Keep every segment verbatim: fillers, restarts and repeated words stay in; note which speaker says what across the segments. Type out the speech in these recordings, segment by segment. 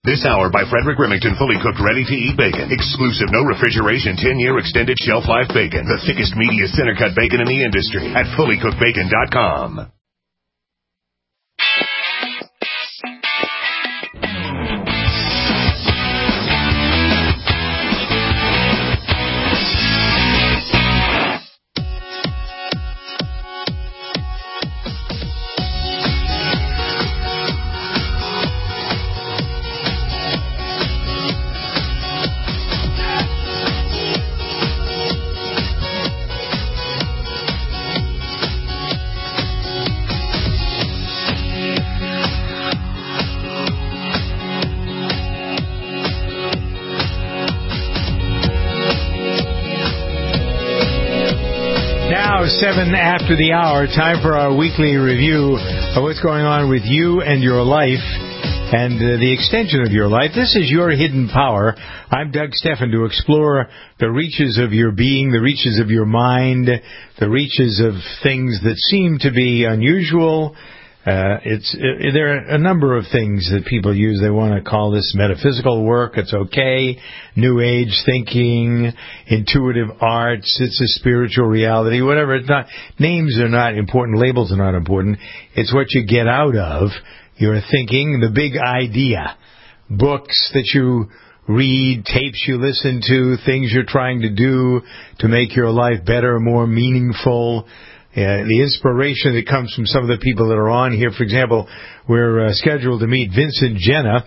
Speaker 1: This hour by Frederick Remington, fully cooked, ready-to-eat bacon. Exclusive, no refrigeration, ten-year extended shelf life bacon. The thickest, meatiest, center-cut bacon in the industry at fully cooked bacon dot com.
Speaker 2: Seven after the hour, time for our weekly review of what's going on with you and your life and uh, the extension of your life. This is Your Hidden Power. I'm Doug Stephan, to explore the reaches of your being, the reaches of your mind, the reaches of things that seem to be unusual. Uh, it's it, there are a number of things that people use. They want to call this metaphysical work. It's okay. New Age thinking, intuitive arts. It's a spiritual reality. Whatever. It's not. Names are not important. Labels are not important. It's what you get out of your thinking. The big idea. Books that you read, tapes you listen to, things you're trying to do to make your life better, more meaningful. Uh, the inspiration that comes from some of the people that are on here. For example, we're uh, scheduled to meet Vincent Genna,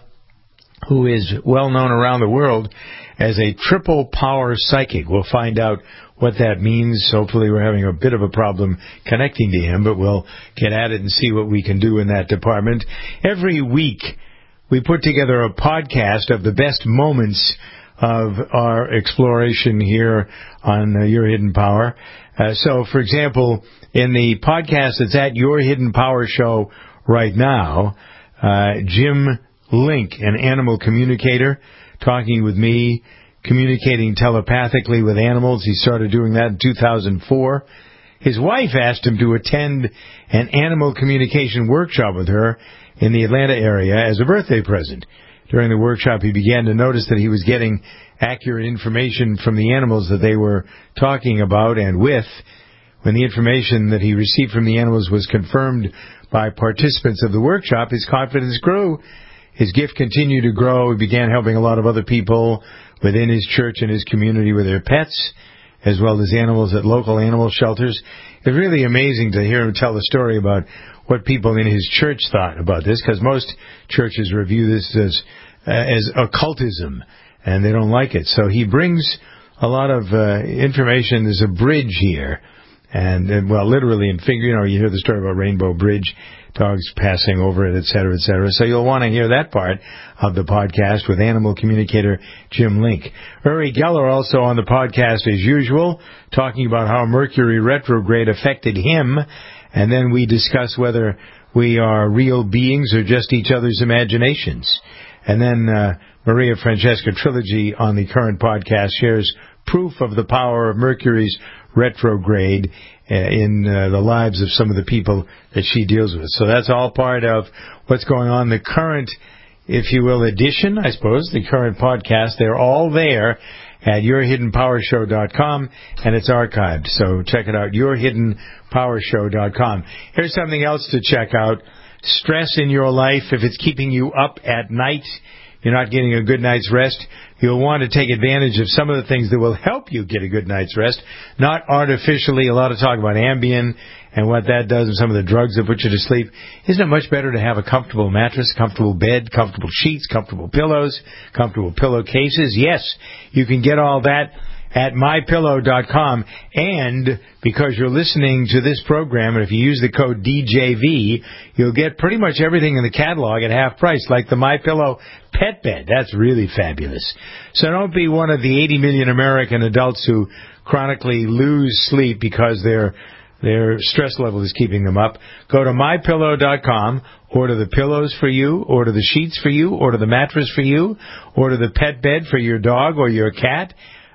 Speaker 2: who is well known around the world as a triple power psychic. We'll find out what that means. Hopefully we're having a bit of a problem connecting to him, but we'll get at it and see what we can do in that department. Every week we put together a podcast of the best moments of our exploration here on uh, Your Hidden Power. Uh, so, for example, in the podcast that's at Your Hidden Power Show right now, uh, Jim Link, an animal communicator, talking with me, communicating telepathically with animals. He started doing that in two thousand four. His wife asked him to attend an animal communication workshop with her in the Atlanta area as a birthday present. During the workshop, he began to notice that he was getting accurate information from the animals that they were talking about and with. When the information that he received from the animals was confirmed by participants of the workshop, his confidence grew. His gift continued to grow. He began helping a lot of other people within his church and his community with their pets, as well as animals at local animal shelters. It's really amazing to hear him tell the story about what people in his church thought about this, because most churches review this as uh, as occultism, and they don't like it. So he brings a lot of uh, information. There's a bridge here, and, and well, literally and figure, you know, you hear the story about Rainbow Bridge, dogs passing over it, et cetera, et cetera. So you'll want to hear that part of the podcast with animal communicator Jim Link. Uri Geller also on the podcast as usual, talking about how Mercury retrograde affected him. And then we discuss whether we are real beings or just each other's imaginations. And then uh, Maria Francesca Trilogy on the current podcast shares proof of the power of Mercury's retrograde uh, in uh, the lives of some of the people that she deals with. So that's all part of what's going on. The current, if you will, edition, I suppose, the current podcast, they're all there at your hidden power show dot com, and it's archived. So check it out, your hidden power show dot com. Here's something else to check out. Stress in your life, if it's keeping you up at night, you're not getting a good night's rest, you'll want to take advantage of some of the things that will help you get a good night's rest. Not artificially. A lot of talk about Ambien and what that does and some of the drugs that put you to sleep. Isn't it much better to have a comfortable mattress, comfortable bed, comfortable sheets, comfortable pillows, comfortable pillowcases? Yes, you can get all that at my pillow dot com. And because you're listening to this program, and if you use the code D J V, you'll get pretty much everything in the catalog at half price, like the MyPillow pet bed. That's really fabulous. So don't be one of the eighty million American adults who chronically lose sleep because their their stress level is keeping them up. Go to my pillow dot com, order the pillows for you, order the sheets for you, order the mattress for you, order the pet bed for your dog or your cat.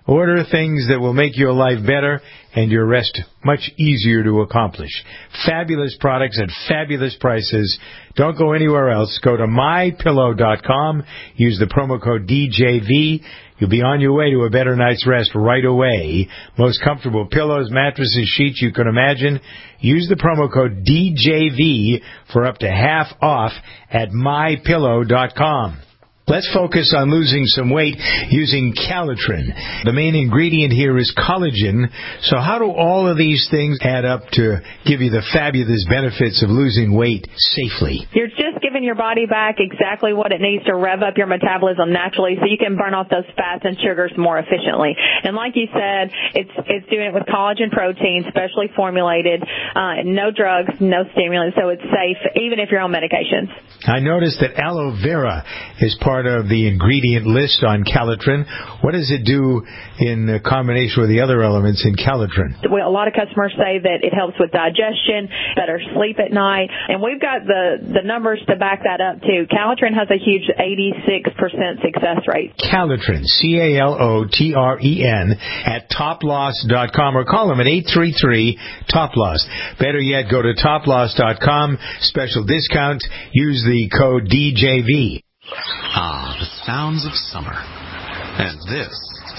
Speaker 2: Order things that will make your life better and your rest much easier to accomplish. Fabulous products at fabulous prices. Don't go anywhere else. Go to my pillow dot com. Use the promo code D J V. You'll be on your way to a better night's rest right away. Most comfortable pillows, mattresses, sheets you can imagine. Use the promo code D J V for up to half off at my pillow dot com. Let's focus on losing some weight using Calitrin. The main ingredient here is collagen. So how do all of these things add up to give you the fabulous benefits of losing weight safely?
Speaker 3: You're just giving your body back exactly what it needs to rev up your metabolism naturally so you can burn off those fats and sugars more efficiently. And like you said, it's it's doing it with collagen protein, specially formulated, uh, no drugs, no stimulants, so it's safe even if you're on medications.
Speaker 2: I noticed that aloe vera is part of the ingredient list on Calitrin. What does it do in combination with the other elements in Calitrin?
Speaker 3: Well, a lot of customers say that it helps with digestion, better sleep at night, and we've got the, the numbers to back that up too. Calitrin has a huge eighty-six percent success rate. Calitrin,
Speaker 2: C A L O T R E N, at top loss dot com or call them at eight three three, top loss. Better yet, go to top loss dot com, special discount, use the code D J V.
Speaker 4: Ah, the sounds of summer. And this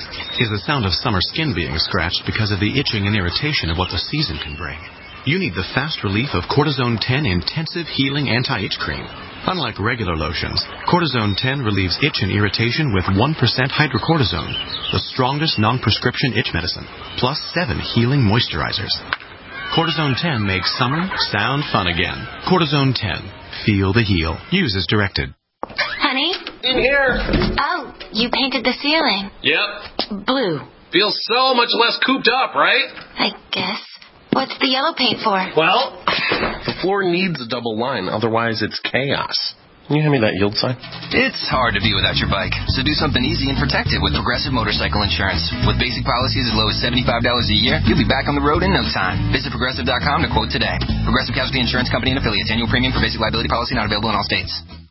Speaker 4: is the sound of summer skin being scratched because of the itching and irritation of what the season can bring. You need the fast relief of Cortisone ten Intensive Healing Anti-Itch Cream. Unlike regular lotions, Cortisone ten relieves itch and irritation with one percent hydrocortisone, the strongest non-prescription itch medicine, plus seven healing moisturizers. Cortisone ten makes summer sound fun again. Cortisone ten. Feel the heal. Use as directed.
Speaker 5: Honey?
Speaker 6: In here.
Speaker 5: Oh, you painted the ceiling.
Speaker 6: Yep.
Speaker 5: Blue.
Speaker 6: Feels so much less cooped up, right?
Speaker 5: I guess. What's the yellow paint for?
Speaker 6: Well, the floor needs a double line, otherwise it's chaos. Can you hand me that yield sign?
Speaker 7: It's hard to be without your bike, so do something easy and protect it with Progressive Motorcycle Insurance. With basic policies as low as seventy-five dollars a year, you'll be back on the road in no time. Visit Progressive dot com to quote today. Progressive Casualty Insurance Company and Affiliates. Annual premium for basic liability policy not available in all states.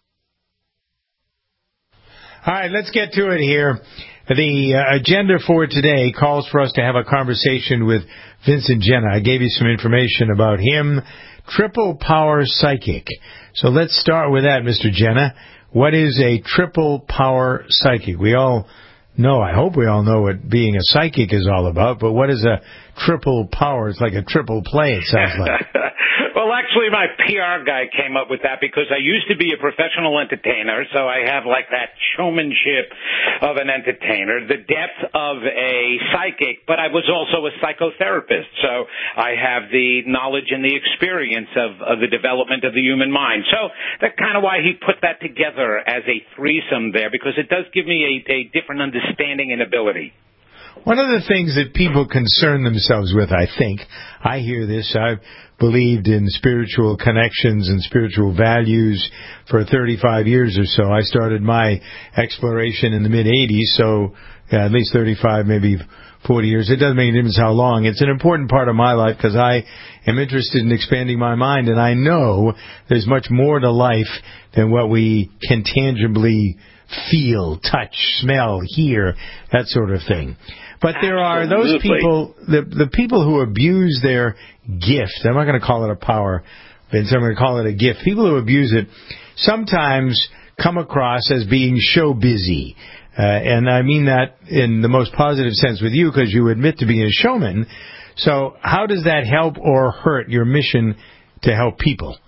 Speaker 2: All right, let's get to it here. The uh, agenda for today calls for us to have a conversation with Vincent Genna. I gave you some information about him. Triple Power Psychic. So let's start with that, Mister Genna. What is a triple power psychic? We all know, I hope we all know what being a psychic is all about, but what is a triple power? It's like a triple play, it sounds like.
Speaker 8: Well, actually, my P R guy came up with that because I used to be a professional entertainer, so I have like that showmanship of an entertainer, the depth of a psychic, but I was also a psychotherapist, so I have the knowledge and the experience of, of the development of the human mind. So that's kind of why he put that together as a threesome there, because it does give me a, a different understanding and ability.
Speaker 2: One of the things that people concern themselves with, I think, I hear this, I've believed in spiritual connections and spiritual values for thirty-five years or so. I started my exploration in the mid-eighties, so yeah, at least thirty-five, maybe forty years. It doesn't make a difference how long. It's an important part of my life because I am interested in expanding my mind, and I know there's much more to life than what we can tangibly feel, touch, smell, hear, that sort of thing. But there are those people, the the people who abuse their gift. I'm not going to call it a power, Vince. I'm going to call it a gift. People who abuse it sometimes come across as being show busy. Uh, and I mean that in the most positive sense with you because you admit to being a showman. So how does that help or hurt your mission to help people?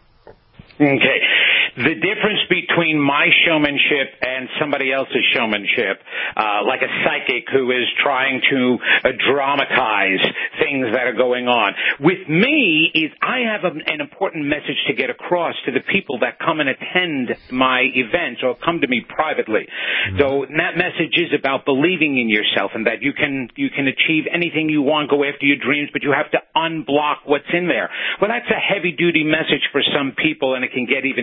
Speaker 8: Okay. The difference between my showmanship and somebody else's showmanship, uh, like a psychic who is trying to uh, dramatize things that are going on, with me is I have a, an important message to get across to the people that come and attend my events or come to me privately. Mm-hmm. So that message is about believing in yourself and that you can you can achieve anything you want, go after your dreams, but you have to unblock what's in there. Well, that's a heavy-duty message for some people, and it can get even deeper than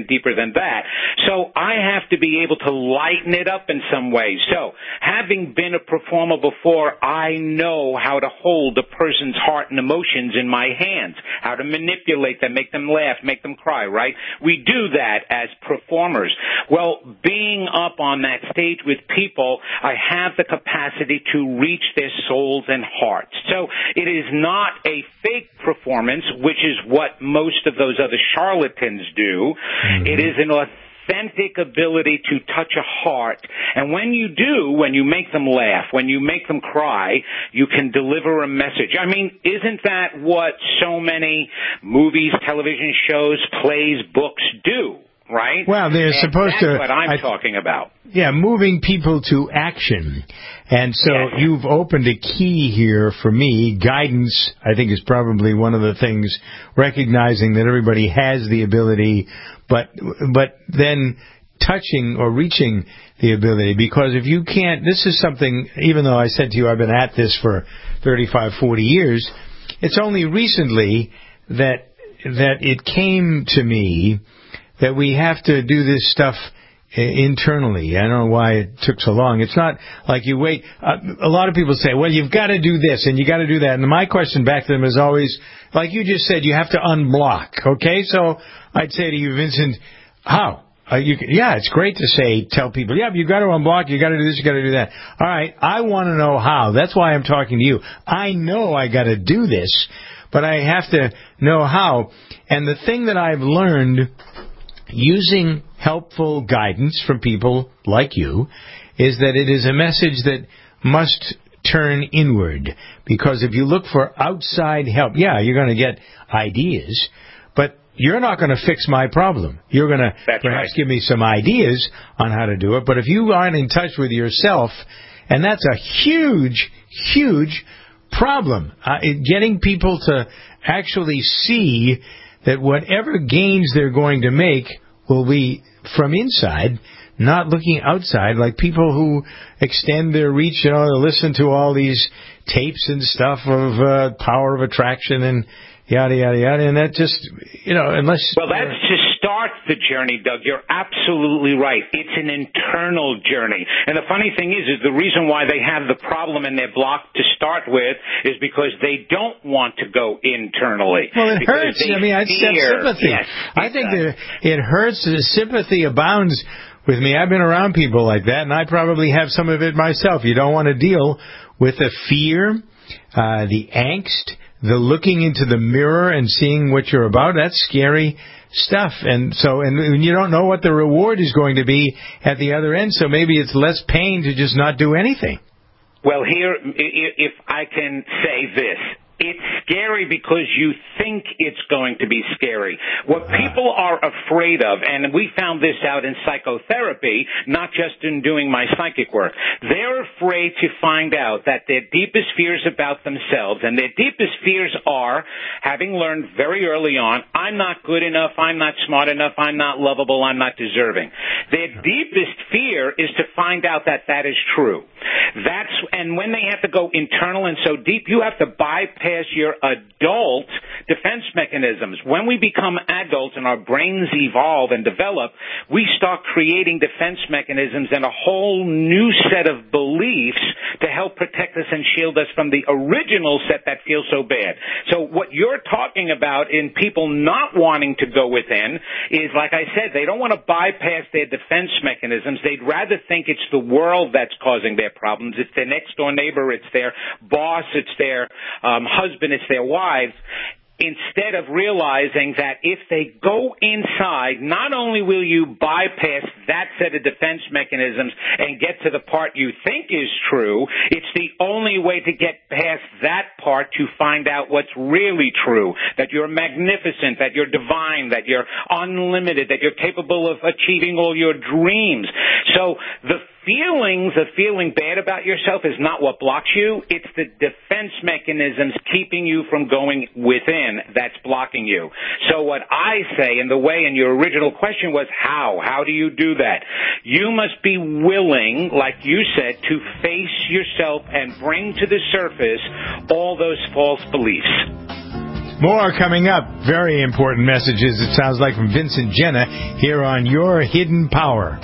Speaker 8: than that. So I have to be able to lighten it up in some way. So having been a performer before, I know how to hold a person's heart and emotions in my hands, how to manipulate them, make them laugh, make them cry, right? We do that as performers. Well, being up on that stage with people, I have the capacity to reach their souls and hearts. So it is not a fake performance, which is what most of those other charlatans do. Mm-hmm. It is an authentic ability to touch a heart. And when you do, when you make them laugh, when you make them cry, you can deliver a message. I mean, isn't that what so many movies, television shows, plays, books do? Right?
Speaker 2: Well, they're
Speaker 8: and
Speaker 2: supposed
Speaker 8: that's
Speaker 2: to.
Speaker 8: That's what I'm
Speaker 2: I,
Speaker 8: talking about.
Speaker 2: Yeah, moving people to action. And so
Speaker 8: yes.
Speaker 2: you've opened a key here for me. Guidance, I think, is probably one of the things, recognizing that everybody has the ability, but but then touching or reaching the ability. Because if you can't, this is something, even though I said to you I've been at this for thirty-five, forty years, it's only recently that that it came to me that we have to do this stuff internally. I don't know why it took so long. It's not like you wait. Uh, a lot of people say, well, you've got to do this and you got to do that. And my question back to them is always, like you just said, you have to unblock. Okay? So I'd say to you, Vincent, how? Uh, you can, yeah, it's great to say, tell people, yeah, you got to unblock, you got to do this, you got to do that. All right, I want to know how. That's why I'm talking to you. I know I got to do this, but I have to know how. And the thing that I've learned using helpful guidance from people like you is that it is a message that must turn inward. Because if you look for outside help, yeah, you're going to get ideas, but you're not going to fix my problem. You're going to
Speaker 8: That's
Speaker 2: perhaps
Speaker 8: right.
Speaker 2: give me some ideas on how to do it. But if you aren't in touch with yourself, and that's a huge, huge problem, uh, getting people to actually see that whatever gains they're going to make will be from inside, not looking outside, like people who extend their reach, you know, to listen to all these tapes and stuff of uh, power of attraction and yada, yada, yada, and that just, you know, unless...
Speaker 8: Well, that's to start the journey, Doug. You're absolutely right. It's an internal journey. And the funny thing is, is the reason why they have the problem and they're blocked to start with is because they don't want to go internally.
Speaker 2: Well, it hurts. I mean, I said sympathy.
Speaker 8: Yes,
Speaker 2: I think that it hurts. Sympathy abounds with me. I've been around people like that, and I probably have some of it myself. You don't want to deal with the fear, uh, the angst, the looking into the mirror and seeing what you're about. That's scary stuff. And so, and you don't know what the reward is going to be at the other end, so maybe it's less pain to just not do anything.
Speaker 8: Well, here, if I can say this, it's scary because you think it's going to be scary. What people are afraid of, and we found this out in psychotherapy, not just in doing my psychic work, they're afraid to find out that their deepest fears about themselves, and their deepest fears are, having learned very early on, I'm not good enough, I'm not smart enough, I'm not lovable, I'm not deserving. Their deepest fear is to find out that that is true. That's, and when they have to go internal and so deep, you have to bypass your adult defense mechanisms. When we become adults and our brains evolve and develop, we start creating defense mechanisms and a whole new set of beliefs to help protect us and shield us from the original set that feels so bad. So what you're talking about in people not wanting to go within is, like I said, they don't want to bypass their defense mechanisms. They'd rather think it's the world that's causing their problems. It's their next door neighbor, it's their boss, it's their um, husband, it's their wives, instead of realizing that if they go inside, not only will you bypass that set of defense mechanisms and get to the part you think is true, it's the only way to get past that part to find out what's really true, that you're magnificent, that you're divine, that you're unlimited, that you're capable of achieving all your dreams. So the feelings of feeling bad about yourself is not what blocks you. It's the defense mechanisms keeping you from going within that's blocking you. So what I say, and the way, and your original question was how? How do you do that? You must be willing, like you said, to face yourself and bring to the surface all those false beliefs.
Speaker 2: More coming up. Very important messages, it sounds like, from Vincent Genna here on Your Hidden Power.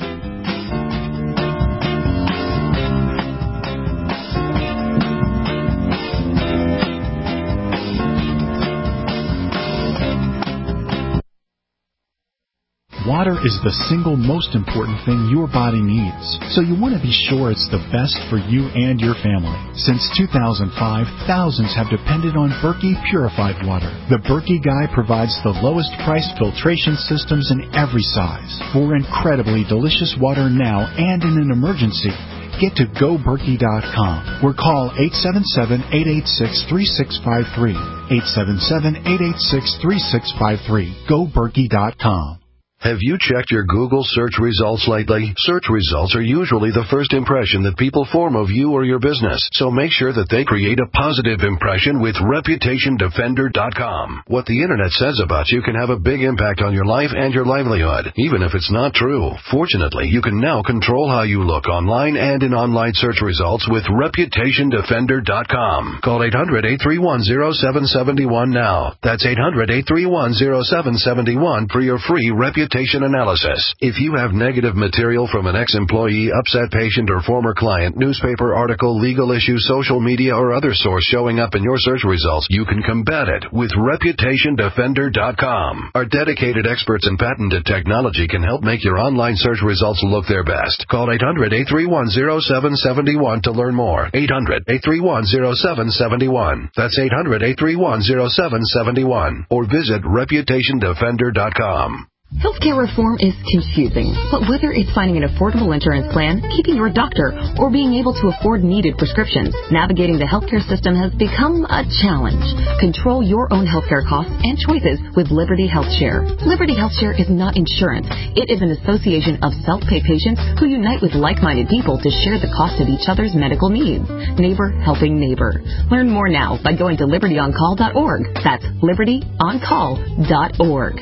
Speaker 9: Water is the single most important thing your body needs, so you want to be sure it's the best for you and your family. Since two thousand five, thousands have depended on Berkey purified water. The Berkey Guy provides the lowest priced filtration systems in every size for incredibly delicious water now and in an emergency. Get to go berkey dot com or call eight seven seven, eight eight six, three six five three. eight seven seven, eight eight six, three six five three. go berkey dot com.
Speaker 10: Have you checked your Google search results lately? Search results are usually the first impression that people form of you or your business, so make sure that they create a positive impression with reputation defender dot com. What the Internet says about you can have a big impact on your life and your livelihood, even if it's not true. Fortunately, you can now control how you look online and in online search results with reputation defender dot com. Call eight hundred, eight three one, zero seven seven one now. That's eight hundred, eight three one, zero seven seven one for your free reputation analysis. If you have negative material from an ex-employee, upset patient, or former client, newspaper article, legal issue, social media, or other source showing up in your search results, you can combat it with reputation defender dot com. Our dedicated experts in patented technology can help make your online search results look their best. Call eight hundred, eight three one, zero seven seven one to learn more. eight hundred, eight three one, zero seven seven one. That's eight hundred, eight three one, zero seven seven one. Or visit reputation defender dot com.
Speaker 11: Healthcare reform is confusing, but whether it's finding an affordable insurance plan, keeping your doctor, or being able to afford needed prescriptions, navigating the healthcare system has become a challenge. Control your own healthcare costs and choices with Liberty HealthShare. Liberty HealthShare is not insurance. It is an association of self-pay patients who unite with like-minded people to share the cost of each other's medical needs. Neighbor helping neighbor. Learn more now by going to liberty on call dot org. That's liberty on call dot org.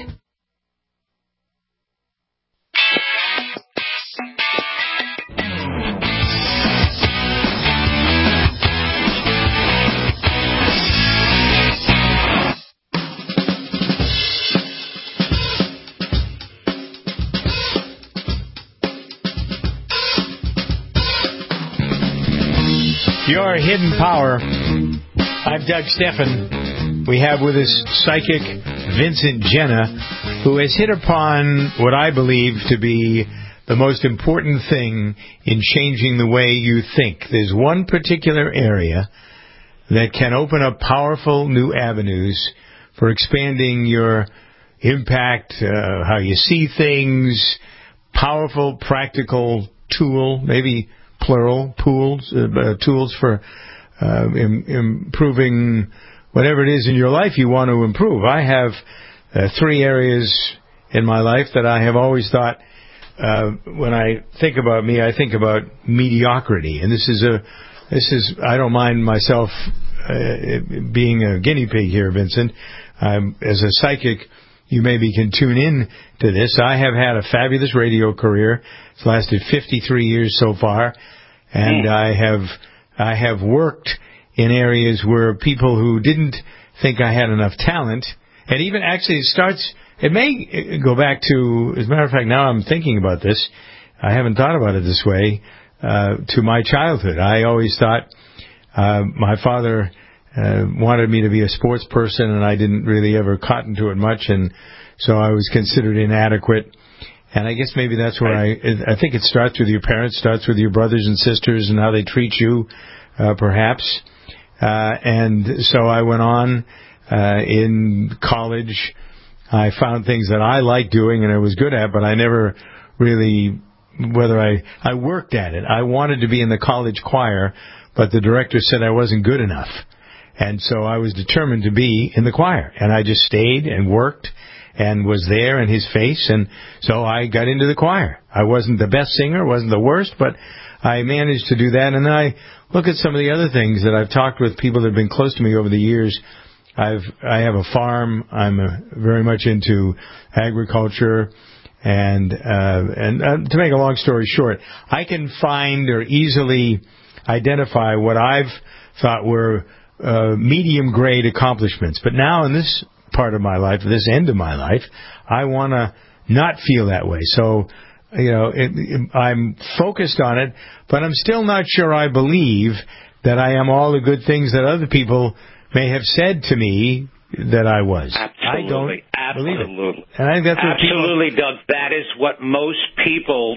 Speaker 2: Your Hidden Power. I'm Doug Steffen. We have with us psychic Vincent Genna, who has hit upon what I believe to be the most important thing in changing the way you think. There's one particular area that can open up powerful new avenues for expanding your impact, uh, how you see things, powerful, practical tool, maybe plural, pools, uh, tools for uh, im- improving whatever it is in your life you want to improve. I have uh, three areas in my life that I have always thought, uh, when I think about me, I think about mediocrity. And this is a, this is, I don't mind myself uh, being a guinea pig here, Vincent. Um, as a psychic, you maybe can tune in to this. I have had a fabulous radio career. It's lasted fifty-three years so far, and mm. I have I have worked in areas where people who didn't think I had enough talent, and even actually it starts, it may go back to, as a matter of fact, now I'm thinking about this, I haven't thought about it this way, uh, to my childhood. I always thought uh, my father uh, wanted me to be a sports person, and I didn't really ever cotton to it much, and so I was considered inadequate. And I guess maybe that's where I, I think it starts with your parents, starts with your brothers and sisters and how they treat you, uh, perhaps. Uh, and so I went on, uh, in college. I found things that I liked doing and I was good at, but I never really, whether I, I worked at it. I wanted to be in the college choir, but the director said I wasn't good enough. And so I was determined to be in the choir. And I just stayed and worked and was there in his face, and so I got into the choir. I wasn't the best singer, wasn't the worst, but I managed to do that. And then I look at some of the other things that I've talked with people that have been close to me over the years. I've I have a farm. I'm a, very much into agriculture, and uh, and uh, to make a long story short, I can find or easily identify what I've thought were uh, medium-grade accomplishments. But now in this part of my life, this end of my life, I want to not feel that way. So, you know, it, it, I'm focused on it, but I'm still not sure I believe that I am all the good things that other people may have said to me that I was.
Speaker 8: Absolutely.
Speaker 2: I don't
Speaker 8: Absolutely.
Speaker 2: believe it. And I think that's what
Speaker 8: Absolutely,
Speaker 2: people...
Speaker 8: Doug. That is what most people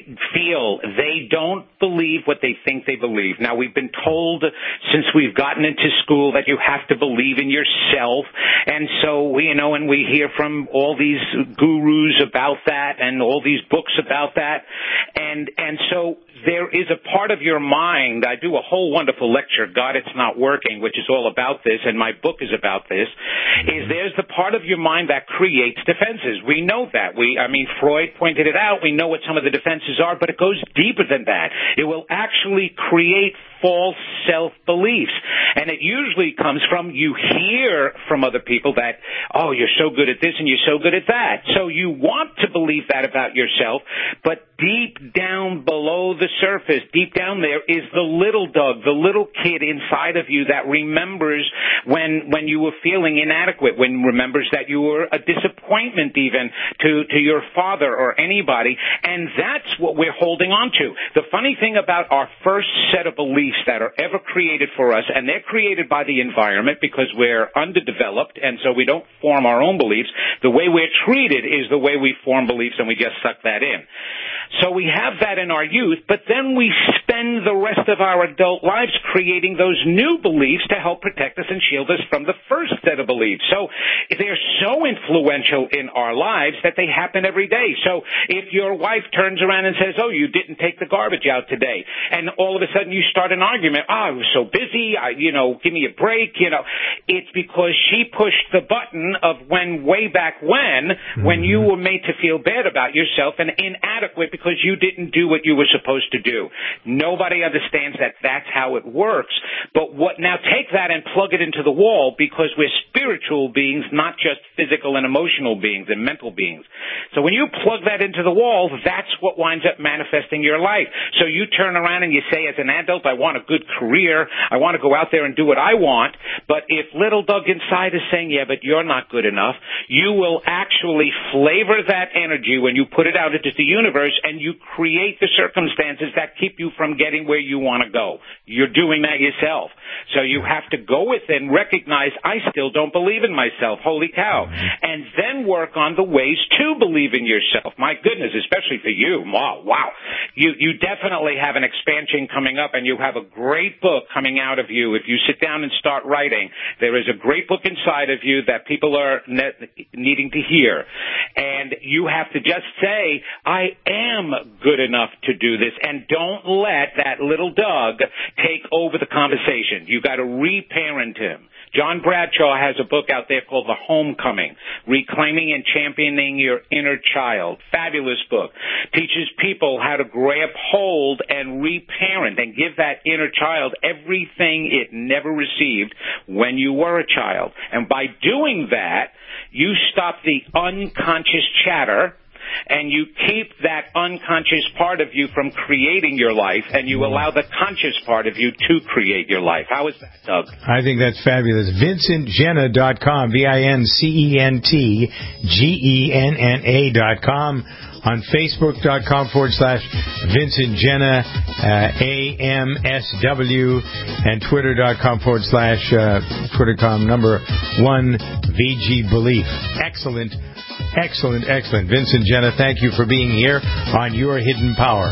Speaker 8: feel. They don't believe what they think they believe. Now, we've been told since we've gotten into school that you have to believe in yourself. And so, you know, and we hear from all these gurus about that and all these books about that. And, and so there is a part of your mind. I do a whole wonderful lecture, God, It's Not Working, which is all about this, and my book is about this, is there's the part of your mind that creates defenses. We know that. We, I mean, Freud pointed it out. We know what some of the defenses are, but it goes deeper than that. It will actually create false self-beliefs. And it usually comes from, you hear from other people that, oh, you're so good at this and you're so good at that. So you want to believe that about yourself, but deep down below the surface, deep down there, is the little Doug, the little kid inside of you that remembers when when you were feeling inadequate, when remembers that you were a disappointment even to, to your father or anybody, and that's what we're holding on to. The funny thing about our first set of beliefs that are ever created for us, and they're created by the environment because we're underdeveloped, and so we don't form our own beliefs. The way we're treated is the way we form beliefs, and we just suck that in. So we have that in our youth, but then we spend the rest of our adult lives creating those new beliefs to help protect us and shield us from the first set of beliefs. So they're so influential in our lives that they happen every day. So if your wife turns around and says, oh, you didn't take the garbage out today, and all of a sudden you start an argument, oh, I was so busy, I, you know, give me a break, you know, it's because she pushed the button of when, way back when, mm-hmm. when you were made to feel bad about yourself and inadequate because you didn't do what you were supposed to do. Nobody understands that that's how it works. But what now take that and plug it into the wall, because we're spiritual beings, not just physical and emotional beings and mental beings. So when you plug that into the wall, that's what winds up manifesting your life. So you turn around and you say, as an adult, I want a good career. I want to go out there and do what I want. But if little Doug inside is saying, yeah, but you're not good enough, you will actually flavor that energy when you put it out into the universe, and you create the circumstances that keep you from getting where you want to go. You're doing that yourself. So you have to go within, recognize, I still don't believe in myself. Holy cow. And then work on the ways to believe in yourself. My goodness, especially for you. Wow, wow. You, you definitely have an expansion coming up, and you have a great book coming out of you. If you sit down and start writing, there is a great book inside of you that people are ne- needing to hear. And you have to just say, I am good enough to do this, and don't let that little Doug take over the conversation. You got to reparent him. John Bradshaw has a book out there called The Homecoming, Reclaiming and Championing Your Inner Child. Fabulous book. Teaches people how to grab hold and reparent and give that inner child everything it never received when you were a child. And by doing that, you stop the unconscious chatter, and you keep that unconscious part of you from creating your life, and you allow the conscious part of you to create your life. How is that, Doug?
Speaker 2: I think that's fabulous. Vincent Genna dot com, V I N C E N T G E N N A dot com. On Facebook.com forward slash Vincent Genna, uh, A M S W, and Twitter.com forward slash uh, Twitter.com number one V G Belief. Excellent. Excellent, excellent. Vincent Genna, thank you for being here on Your Hidden Power.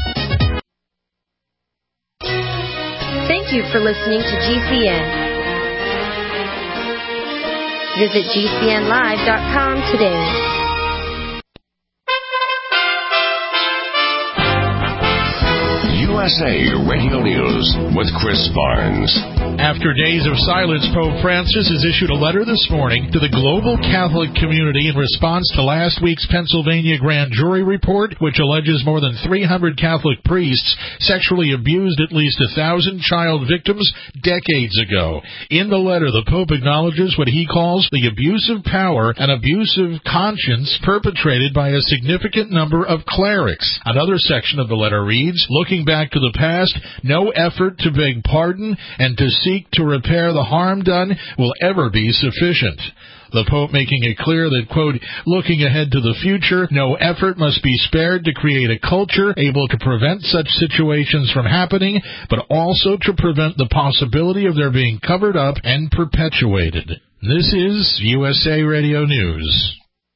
Speaker 12: Thank you for listening to G C N. Visit G C N live dot com today.
Speaker 1: U S A Radio News with Chris Barnes.
Speaker 13: After days of silence, Pope Francis has issued a letter this morning to the global Catholic community in response to last week's Pennsylvania grand jury report, which alleges more than three hundred Catholic priests sexually abused at least one thousand child victims decades ago. In the letter, the Pope acknowledges what he calls the abuse of power and abuse of conscience perpetrated by a significant number of clerics. Another section of the letter reads, looking back to the past, no effort to beg pardon and to seek to repair the harm done will ever be sufficient. The Pope making it clear that, quote, looking ahead to the future, no effort must be spared to create a culture able to prevent such situations from happening, but also to prevent the possibility of their being covered up and perpetuated. This is U S A Radio News.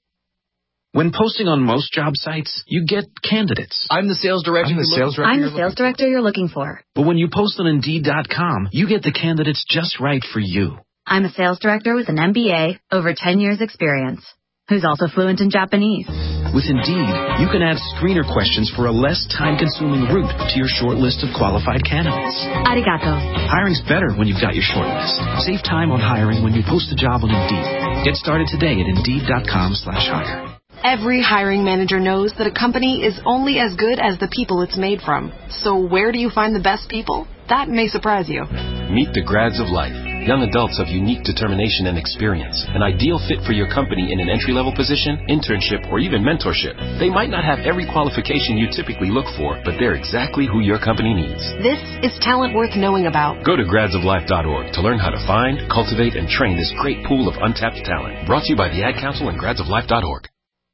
Speaker 14: When posting on most job sites, you get candidates.
Speaker 15: I'm the sales director.
Speaker 14: I'm the sales director.
Speaker 16: I'm the sales director you're looking for.
Speaker 14: But when you post on Indeed dot com, you get the candidates just right for you.
Speaker 16: I'm a sales director with an M B A, over ten years experience, who's also fluent in Japanese.
Speaker 14: With Indeed, you can add screener questions for a less time-consuming route to your short list of qualified candidates.
Speaker 16: Arigato.
Speaker 14: Hiring's better when you've got your short list. Save time on hiring when you post a job on Indeed. Get started today at Indeed dot com slash hire.
Speaker 17: Every hiring manager knows that a company is only as good as the people it's made from. So where do you find the best people? That may surprise you.
Speaker 18: Meet the grads of life. Young adults of unique determination and experience. An ideal fit for your company in an entry-level position, internship, or even mentorship. They might not have every qualification you typically look for, but they're exactly who your company needs.
Speaker 17: This is talent worth knowing about.
Speaker 18: Go to grads of life dot org to learn how to find, cultivate, and train this great pool of untapped talent. Brought to you by the Ad Council and grads of life dot org.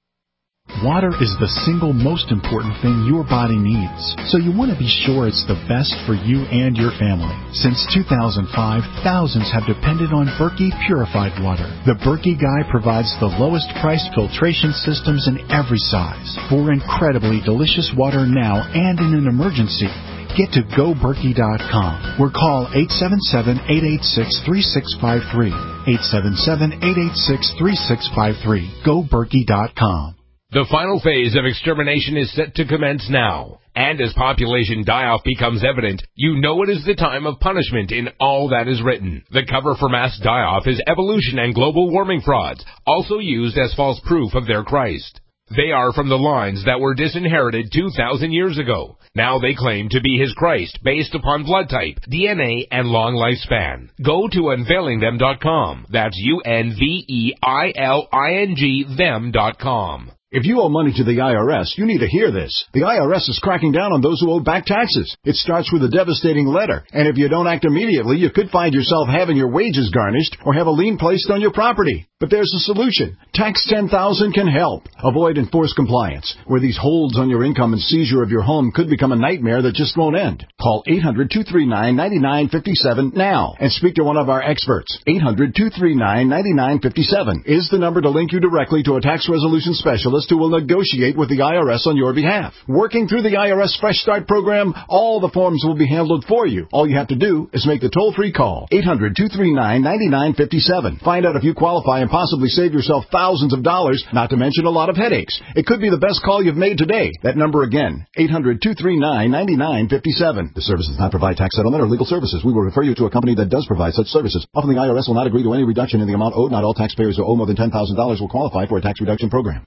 Speaker 9: Water is the single most important thing your body needs, so you want to be sure it's the best for you and your family. Since two thousand five, thousands have depended on Berkey purified water. The Berkey Guy provides the lowest priced filtration systems in every size for incredibly delicious water now and in an emergency. Get to go berkey dot com or call eight seven seven, eight eight six, three six five three. eight seven seven, eight eight six, three six five three. go berkey dot com.
Speaker 19: The final phase of extermination is set to commence now. And as population die-off becomes evident, you know it is the time of punishment in all that is written. The cover for mass die-off is evolution and global warming frauds, also used as false proof of their Christ. They are from the lines that were disinherited two thousand years ago. Now they claim to be his Christ based upon blood type, D N A, and long lifespan. Go to unveiling them dot com. That's U N V E I L I N G them dot com.
Speaker 20: If you owe money to the I R S, you need to hear this. The I R S is cracking down on those who owe back taxes. It starts with a devastating letter, and if you don't act immediately, you could find yourself having your wages garnished or have a lien placed on your property. But there's a solution. Tax ten thousand can help. Avoid enforced compliance, where these holds on your income and seizure of your home could become a nightmare that just won't end. Call eight hundred, two three nine, nine nine five seven now and speak to one of our experts. eight hundred, two three nine, nine nine five seven is the number to link you directly to a tax resolution specialist who will negotiate with the I R S on your behalf. Working through the I R S Fresh Start program, all the forms will be handled for you. All you have to do is make the toll-free call. eight hundred, two three nine, nine nine five seven. Find out if you qualify and possibly save yourself thousands of dollars, not to mention a lot of headaches. It could be the best call you've made today. That number again, eight hundred, two three nine, nine nine five seven. The service does not provide tax settlement or legal services. We will refer you to a company that does provide such services. Often the I R S will not agree to any reduction in the amount owed. Not all taxpayers who owe more than ten thousand dollars will qualify for a tax reduction program.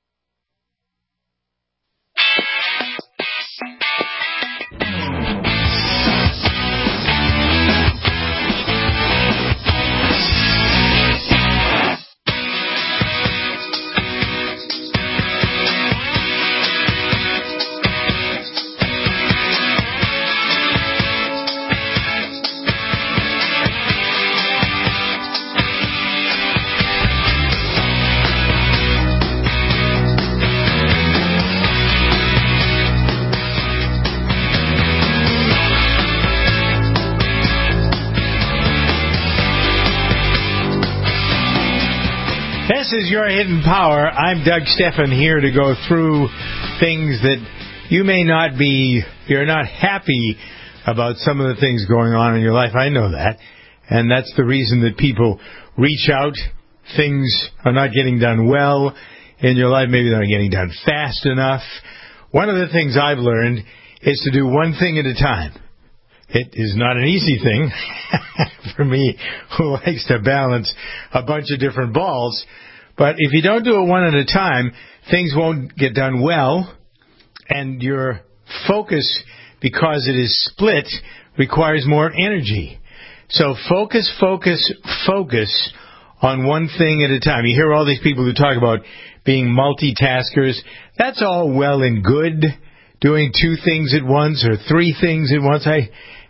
Speaker 2: This is Your Hidden Power. I'm Doug Stephan, here to go through things that you may not be, you're not happy about some of the things going on in your life. I know that. And that's the reason that people reach out. Things are not getting done well in your life. Maybe they're not getting done fast enough. One of the things I've learned is to do one thing at a time. It is not an easy thing for me, who likes to balance a bunch of different balls. But if you don't do it one at a time, things won't get done well, and your focus, because it is split, requires more energy. So focus, focus, focus on one thing at a time. You hear all these people who talk about being multitaskers. That's all well and good, doing two things at once or three things at once. I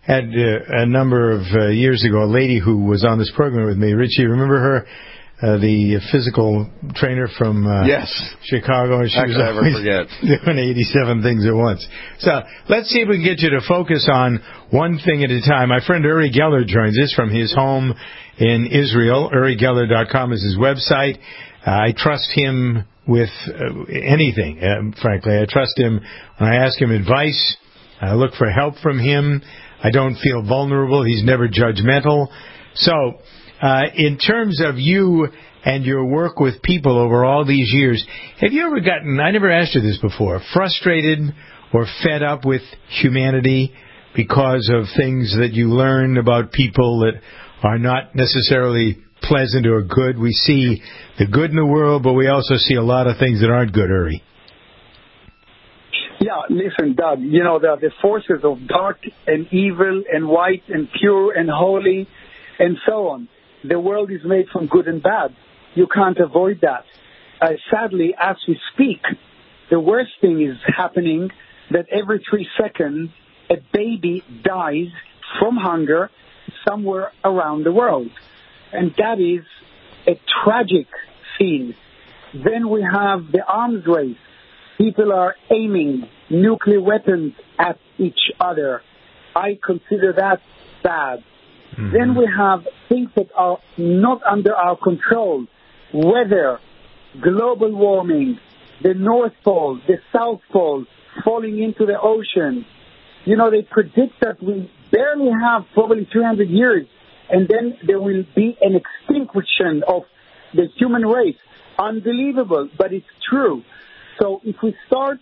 Speaker 2: had uh, a number of uh, years ago a lady who was on this program with me. Richie, remember her? Uh, the physical trainer from uh,
Speaker 6: yes.
Speaker 2: Chicago. She
Speaker 6: How
Speaker 2: was
Speaker 6: could I ever forget?
Speaker 2: doing eighty-seven things at once. So let's see if we can get you to focus on one thing at a time. My friend Uri Geller joins us from his home in Israel. Uri Geller dot com is his website. Uh, I trust him with uh, anything, uh, frankly. I trust him when I ask him advice. I look for help from him. I don't feel vulnerable. He's never judgmental. So, Uh, in terms of you and your work with people over all these years, have you ever gotten, I never asked you this before, frustrated or fed up with humanity because of things that you learn about people that are not necessarily pleasant or good? We see the good in the world, but we also see a lot of things that aren't good, Uri.
Speaker 15: Yeah, listen, Doug, you know, the, the forces of dark and evil and white and pure and holy and so on. The world is made from good and bad. You can't avoid that. Uh, sadly, as we speak, the worst thing is happening that every three seconds a baby dies from hunger somewhere around the world. And that is a tragic scene. Then we have the arms race. People are aiming nuclear weapons at each other. I consider that bad. Mm-hmm. Then we have things that are not under our control. Weather, global warming, the North Pole, the South Pole, falling into the ocean. You know, they predict that we barely have probably three hundred years, and then there will be an extinction of the human race. Unbelievable, but it's true. So if we start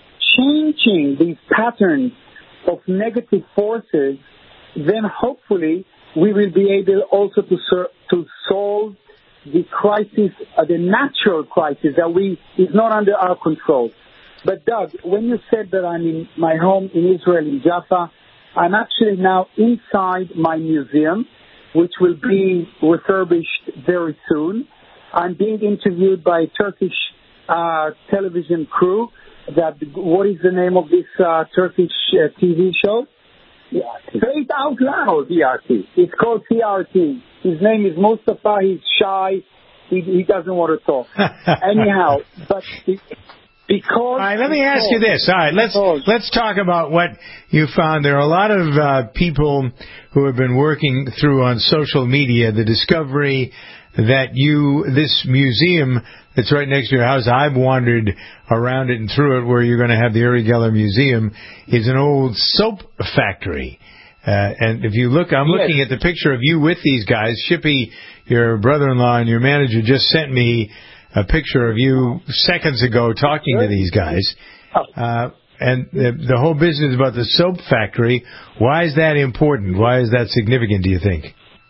Speaker 15: changing these patterns of negative forces, then hopefully we will be able also to ser- to solve the crisis, uh, the natural crisis that we is not under our control. But Doug, when you said that I'm in my home in Israel, in Jaffa, I'm actually now inside my museum, which will be refurbished very soon. I'm being interviewed by a Turkish uh, television crew. That what is the name of this uh, Turkish uh, T V show? Yeah, say it out loud. T R T. It's called T R T. His name is Mustafa. He's shy. He, he doesn't want to talk. Anyhow, but it, because.
Speaker 2: All right, let me ask you this. All right, let's let's talk about what you found. There are a lot of uh, people who have been working through on social media the discovery that you, this museum that's right next to your house, I've wandered around it and through it, where you're going to have the Uri Geller Museum, is an old soap factory. Uh, and if you look, I'm yes. looking at the picture of you with these guys. Shippy, your brother-in-law and your manager, just sent me a picture of you seconds ago talking to these guys. Uh, and the, the whole business about the soap factory, why is that important? Why is that significant, do you think?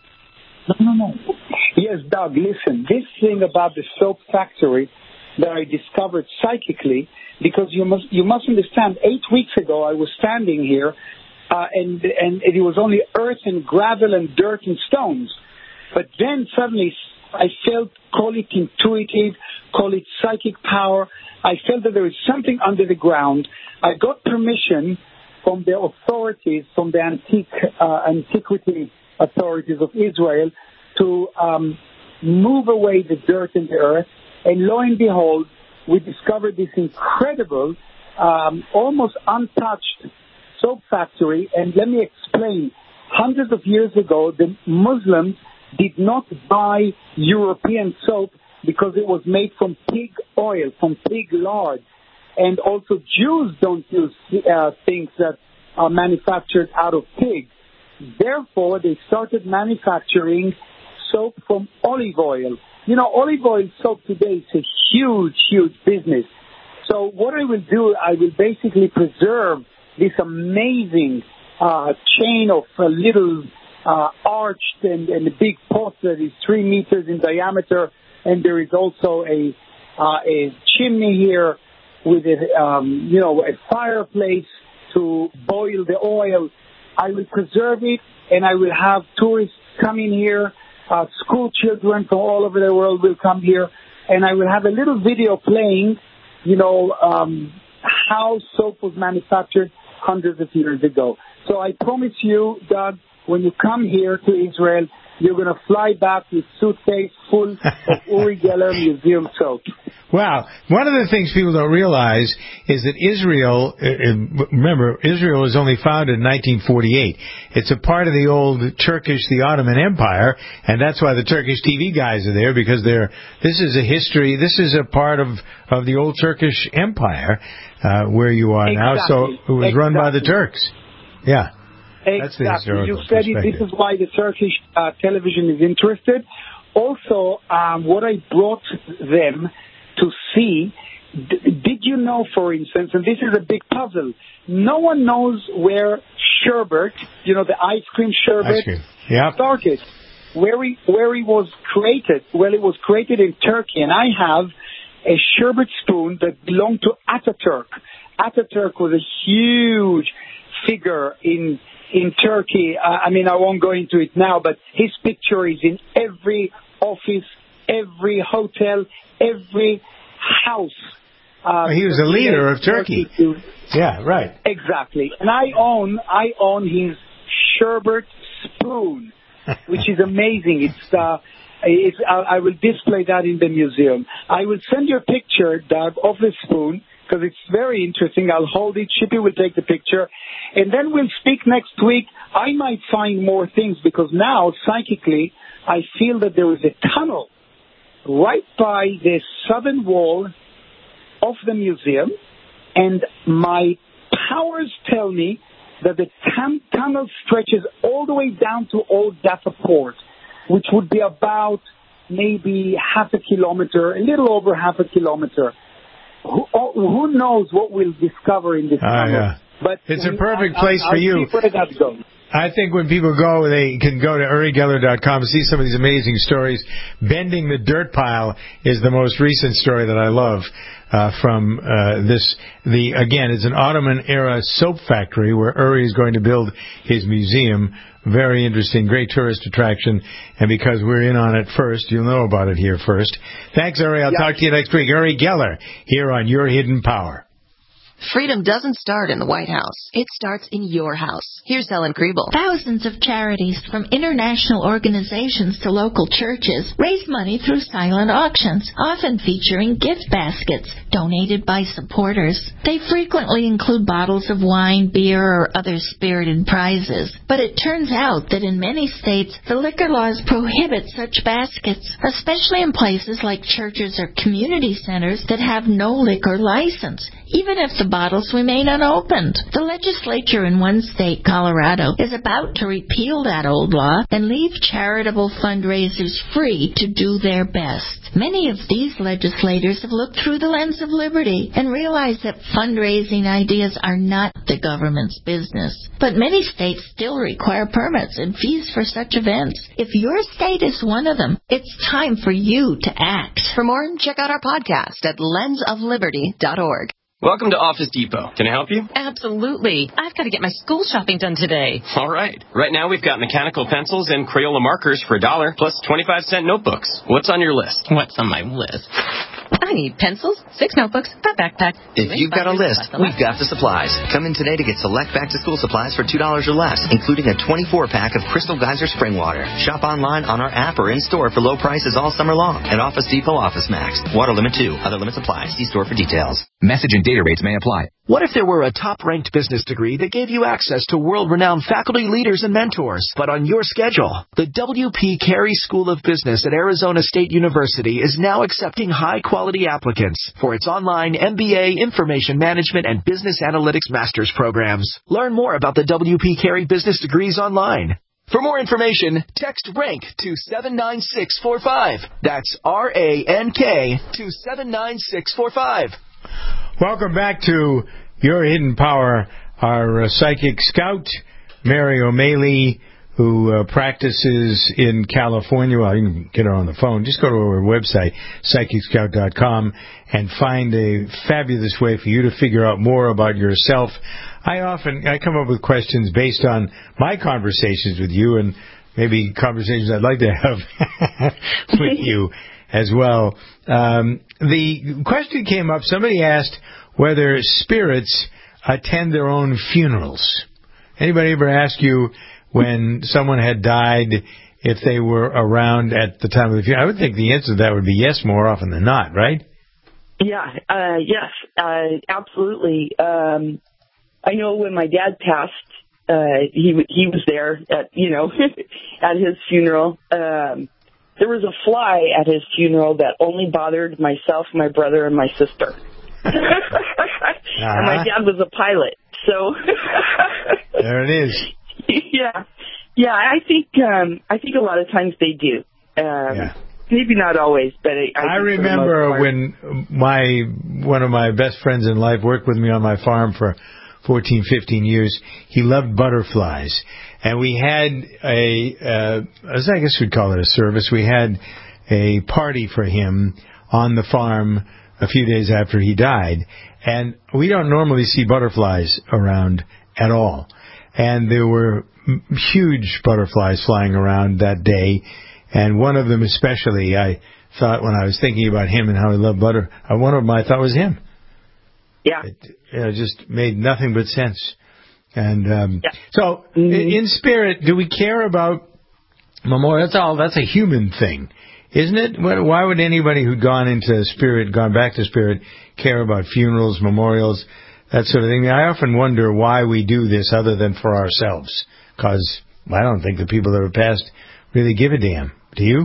Speaker 15: No, no, no. Yes, Doug, listen, this thing about the soap factory that I discovered psychically, because you must you must understand, eight weeks ago I was standing here, uh, and, and it was only earth and gravel and dirt and stones. But then suddenly I felt, call it intuitive, call it psychic power, I felt that there is something under the ground. I got permission from the authorities, from the antique uh, antiquity authorities of Israel, to um, move away the dirt and the earth. And lo and behold, we discovered this incredible, um, almost untouched soap factory. And let me explain. Hundreds of years ago, the Muslims did not buy European soap because it was made from pig oil, from pig lard. And also Jews don't use uh, things that are manufactured out of pig. Therefore, they started manufacturing soap from olive oil. You know, olive oil soap today is a huge, huge business. So what I will do, I will basically preserve this amazing uh, chain of uh, little uh, arched and, and a big pot that is three meters in diameter, and there is also a uh, a chimney here with a um, you know a fireplace to boil the oil. I will preserve it, and I will have tourists come in here. Uh, school children from all over the world will come here, and I will have a little video playing, you know, um, how soap was manufactured. hundreds of years ago. So I promise you, Doug, when you come here to Israel, you're going to fly back with suitcase full of Uri Geller museum soap.
Speaker 2: Wow. One of the things people don't realize is that Israel, remember, Israel was only founded in nineteen forty-eight. It's a part of the old Turkish, the Ottoman Empire, and that's why the Turkish T V guys are there, because they're, this is a history, this is a part of, of the old Turkish Empire, uh, where you are
Speaker 15: exactly.
Speaker 2: now. So it was exactly. run by the Turks. Yeah.
Speaker 15: Exactly. You said it. This is why the Turkish uh, television is interested. Also, um, what I brought them to see, d- did you know, for instance, and this is a big puzzle, no one knows where sherbet, you know, the ice cream sherbet,
Speaker 2: ice cream. Yep.
Speaker 15: started, where he, where he was created. Well, it was created in Turkey, and I have a sherbet spoon that belonged to Ataturk. Ataturk was a huge figure in in Turkey. Uh, I mean, I won't go into it now, but his picture is in every office, every hotel, every house. Uh,
Speaker 2: he was a leader of Turkey. Turkey yeah, right.
Speaker 15: Exactly. And I own, I own his sherbet spoon, which is amazing. It's, uh, it's, I, I will display that in the museum. I will send you a picture, Doug, of the spoon, because it's very interesting. I'll hold it. Shippy will take the picture. And then we'll speak next week. I might find more things, because now, psychically, I feel that there is a tunnel right by the southern wall of the museum, and my powers tell me that the tam- tunnel stretches all the way down to Old Jaffa Port, which would be about maybe half a kilometer, a little over half a kilometer. Who, who knows what we'll discover in this
Speaker 2: oh,
Speaker 15: tunnel?
Speaker 2: Yeah.
Speaker 15: But
Speaker 2: it's a perfect
Speaker 15: I,
Speaker 2: place
Speaker 15: I,
Speaker 2: for you.
Speaker 15: Where that goes.
Speaker 2: I think when people go, they can go to uri geller dot com and see some of these amazing stories. Bending the Dirt Pile is the most recent story that I love uh, from uh, this. The again, it's an Ottoman-era soap factory where Uri is going to build his museum. Very interesting, great tourist attraction. And because we're in on it first, you'll know about it here first. Thanks, Uri. I'll yeah. talk to you next week. Uri Geller here on Your Hidden Power.
Speaker 21: Freedom doesn't start in the White House. It starts in your house. Here's Helen Kriebel.
Speaker 22: Thousands of charities, from international organizations to local churches, raise money through silent auctions, often featuring gift baskets donated by supporters. They frequently include bottles of wine, beer, or other spirited prizes. But it turns out that in many states, the liquor laws prohibit such baskets, especially in places like churches or community centers that have no liquor license, even if the bottles remain unopened. The legislature in one state, Colorado, is about to repeal that old law and leave charitable fundraisers free to do their best. Many of these legislators have looked through the lens of liberty and realized that fundraising ideas are not the government's business. But many states still require permits and fees for such events. If your state is one of them, it's time for you to act.
Speaker 21: For more, check out our podcast at lens of liberty dot org.
Speaker 23: Welcome to Office Depot. Can I help you?
Speaker 24: Absolutely. I've got to get my school shopping done today.
Speaker 23: All right. Right now we've got mechanical pencils and Crayola markers for a dollar, plus twenty-five cent notebooks. What's on your list?
Speaker 24: What's on my list? I need pencils, six notebooks, a backpack.
Speaker 25: If you've got a list, we've got the supplies. Come in today to get select back-to-school supplies for two dollars or less, including a twenty-four pack of Crystal Geyser spring water. Shop online on our app or in-store for low prices all summer long. At Office Depot Office Max. Water limit two. Other limits apply. See store for details.
Speaker 26: Message and data rates may apply. What if there were a top-ranked business degree that gave you access to world-renowned faculty, leaders, and mentors, but on your schedule? The W P Carey School of Business at Arizona State University is now accepting high-quality applicants for its online M B A, Information Management, and Business Analytics Master's programs. Learn more about the W P Carey business degrees online. For more information, text RANK to seven nine six four five. That's R A N K to seven nine six four five.
Speaker 2: Welcome back to Your Hidden Power. Our uh, psychic scout, Mary O'Malley, who uh, practices in California. Well, you can get her on the phone. Just go to our website, psychic scout dot com, and find a fabulous way for you to figure out more about yourself. I often I come up with questions based on my conversations with you, and maybe conversations I'd like to have with you as well. Um, the question came up, somebody asked whether spirits attend their own funerals. Anybody ever ask you when someone had died if they were around at the time of the funeral? I would think the answer to that would be yes more often than not, right?
Speaker 3: Yeah, uh, yes, uh, absolutely. Um, I know when my dad passed, uh, he he was there at, you know, at his funeral. Um, there was a fly at his funeral that only bothered myself, my brother, and my sister. uh-huh. And my dad was a pilot, so.
Speaker 2: There it is.
Speaker 3: Yeah, yeah. I think um, I think a lot of times they do. Um, yeah. Maybe not always, but I, I,
Speaker 2: I remember when my one of my best friends in life worked with me on my farm for fourteen, fifteen years. He loved butterflies, and we had a, uh, as I guess we'd call it a service. We had a party for him on the farm a few days after he died, and we don't normally see butterflies around at all. And there were huge butterflies flying around that day. And one of them especially, I thought when I was thinking about him and how he loved butter, uh, one of them I thought was him.
Speaker 3: Yeah.
Speaker 2: It you know, just made nothing but sense. And um, yeah. so, mm-hmm. in spirit, do we care about memorial? That's all. That's a human thing, isn't it? Why would anybody who'd gone into spirit, gone back to spirit, care about funerals, memorials, that sort of thing? I often wonder why we do this other than for ourselves, because I don't think the people that have passed really give a damn. Do you?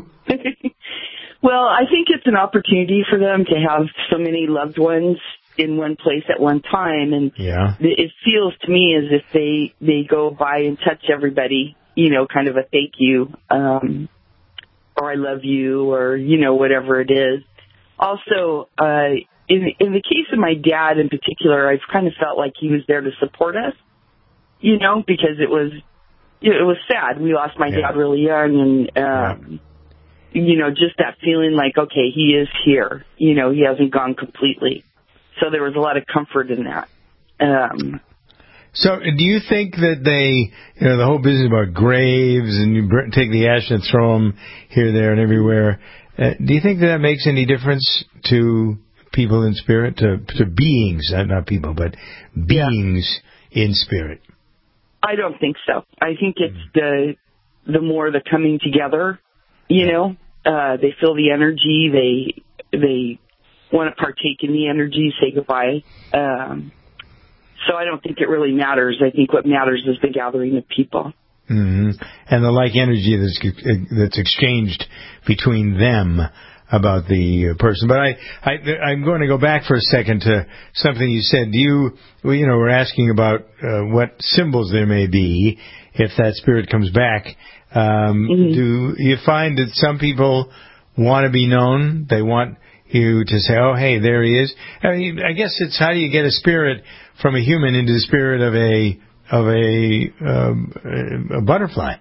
Speaker 3: Well, I think it's an opportunity for them to have so many loved ones in one place at one time, and
Speaker 2: yeah.
Speaker 3: it feels to me as if they they go by and touch everybody, you know, kind of a thank you, um, or I love you, or, you know, whatever it is. Also, uh, in in the case of my dad in particular, I've kind of felt like he was there to support us, you know, because it was, you know, it was sad. We lost my yeah. dad really young, and um, yeah. you know, just that feeling like, okay, he is here. You know, he hasn't gone completely. So there was a lot of comfort in that. Um,
Speaker 2: so do you think that they, you know, the whole business about graves and you take the ash and throw them here, there, and everywhere, uh, do you think that, that makes any difference to people in spirit, to, to beings, not people, but beings yeah. in spirit?
Speaker 3: I don't think so. I think it's the the more the coming together, you know, uh, they feel the energy, they they want to partake in the energy, say goodbye. Um, so I don't think it really matters. I think what matters is the gathering of people.
Speaker 2: Mm-hmm. And the like energy that's that's exchanged between them about the person. But I, I, I'm going to go back for a second to something you said. Do you, well, you know, we're asking about uh, what symbols there may be if that spirit comes back. Um, mm-hmm. Do you find that some people want to be known? They want you to say, oh, hey, there he is. I mean, I guess it's how do you get a spirit from a human into the spirit of a of a, um, a butterfly?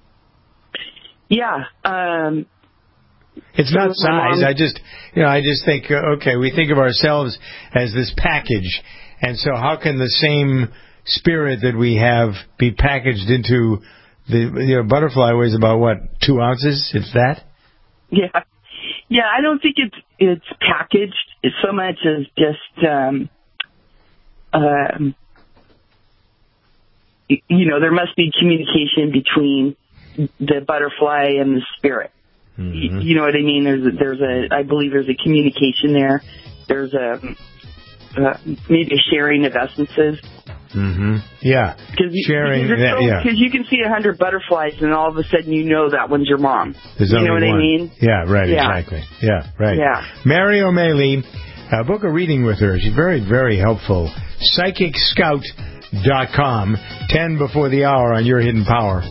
Speaker 3: Yeah. Um,
Speaker 2: it's not size. I just, you know, I just think, uh, okay, we think of ourselves as this package, and so how can the same spirit that we have be packaged into the, you know, butterfly weighs about what, two ounces? It's that?
Speaker 3: Yeah. Yeah, I don't think it's it's packaged so much as just, um, um, you know, there must be communication between the butterfly and the spirit. Mm-hmm. You know what I mean? There's a, there's a, I believe there's a communication there. There's a, uh, maybe a sharing of essences.
Speaker 2: Mm-hmm. Yeah.
Speaker 3: Cause
Speaker 2: sharing.
Speaker 3: Because
Speaker 2: that,
Speaker 3: so,
Speaker 2: yeah.
Speaker 3: you can see a hundred butterflies and all of a sudden you know that one's your mom.
Speaker 2: There's
Speaker 3: you know what
Speaker 2: one.
Speaker 3: I mean?
Speaker 2: Yeah, right,
Speaker 3: yeah.
Speaker 2: exactly. Yeah, right.
Speaker 3: Yeah.
Speaker 2: Mary O'Malley, uh, book a reading with her. She's very, very helpful. Psychic Scout dot com, ten before the hour on Your Hidden Power.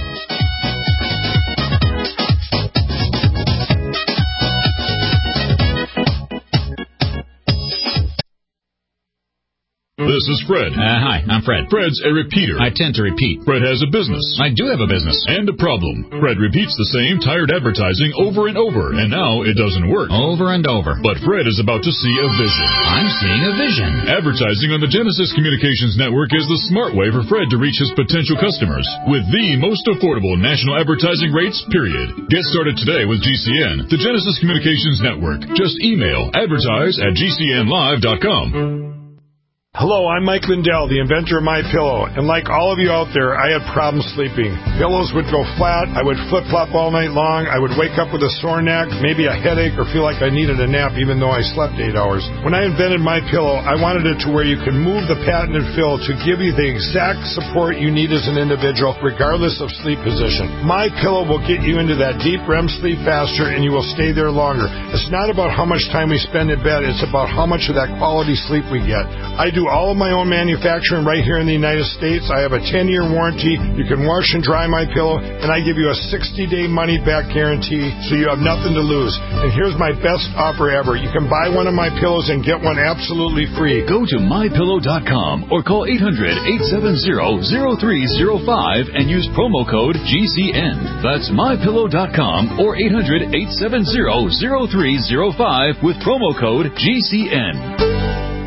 Speaker 4: This is Fred.
Speaker 5: Uh, hi, I'm Fred.
Speaker 4: Fred's a repeater.
Speaker 5: I tend to repeat.
Speaker 4: Fred has a business.
Speaker 5: I do have a business.
Speaker 4: And a problem. Fred repeats the same tired advertising over and over, and now it doesn't work.
Speaker 5: Over and over.
Speaker 4: But Fred is about to see a vision.
Speaker 5: I'm seeing a vision.
Speaker 4: Advertising on the Genesis Communications Network is the smart way for Fred to reach his potential customers with the most affordable national advertising rates, period. Get started today with G C N, the Genesis Communications Network. Just email advertise at G C N live dot com.
Speaker 1: Hello, I'm Mike Lindell, the inventor of MyPillow, and like all of you out there, I had problems sleeping. Pillows would go flat, I would flip-flop all night long, I would wake up with a sore neck, maybe a headache, or feel like I needed a nap even though I slept eight hours. When I invented MyPillow, I wanted it to where you can move the patented fill to give you the exact support you need as an individual, regardless of sleep position. MyPillow will get you into that deep R E M sleep faster, and you will stay there longer. It's not about how much time we spend in bed, it's about how much of that quality sleep we get. I do all of my own manufacturing right here in the United States. I have a ten-year warranty. You can wash and dry MyPillow, and I give you a sixty-day money-back guarantee, so you have nothing to lose. And here's my best offer ever. You can buy one of my pillows and get one absolutely free.
Speaker 7: Go to my pillow dot com or call eight hundred, eight seven zero, zero three zero five and use promo code G C N. That's my pillow dot com or eight hundred, eight seven zero, zero three zero five with promo code G C N.